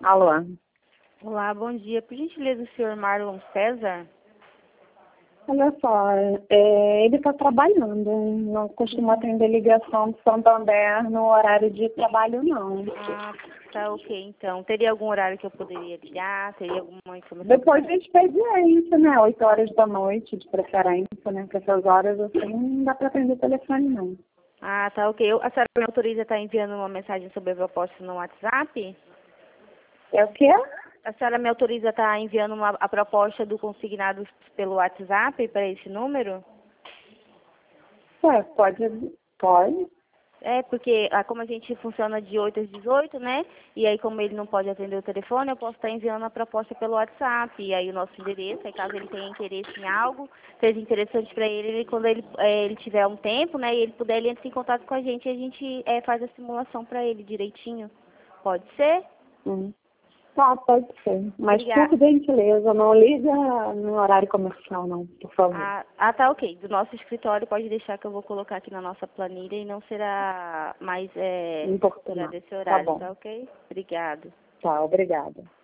Alô? Olá, bom dia. Por gentileza, o senhor Marlon César? Olha só, ele está trabalhando, não costuma atender ligação de Santander no horário de trabalho, não. Ah, tá ok, então. Teria algum horário que eu poderia ligar? Teria alguma informação? Depois de expediente, né? 8 horas da noite, de preferência, né? Porque essas horas assim não dá para atender telefone, não. Ah, tá ok. A senhora me autoriza a estar enviando uma mensagem sobre a proposta no WhatsApp? É o quê? A senhora me autoriza a estar enviando a proposta do consignado pelo WhatsApp para esse número? Ué, pode. É, porque como a gente funciona de 8 às 18, né? E aí, como ele não pode atender o telefone, eu posso estar enviando a proposta pelo WhatsApp. E aí, o nosso endereço, aí caso ele tenha interesse em algo, seja interessante para ele, quando ele tiver um tempo, né? E ele puder, ele entra em contato com a gente e a gente faz a simulação para ele direitinho. Pode ser? Hum. Tá, pode ser. Mas, Obrigada. por gentileza, não liga no horário comercial, não, por favor. Tá ok. Do nosso escritório, pode deixar que eu vou colocar aqui na nossa planilha e não será mais fora Importante. desse Tá horário, bom. tá ok? Obrigado. Tá, obrigada.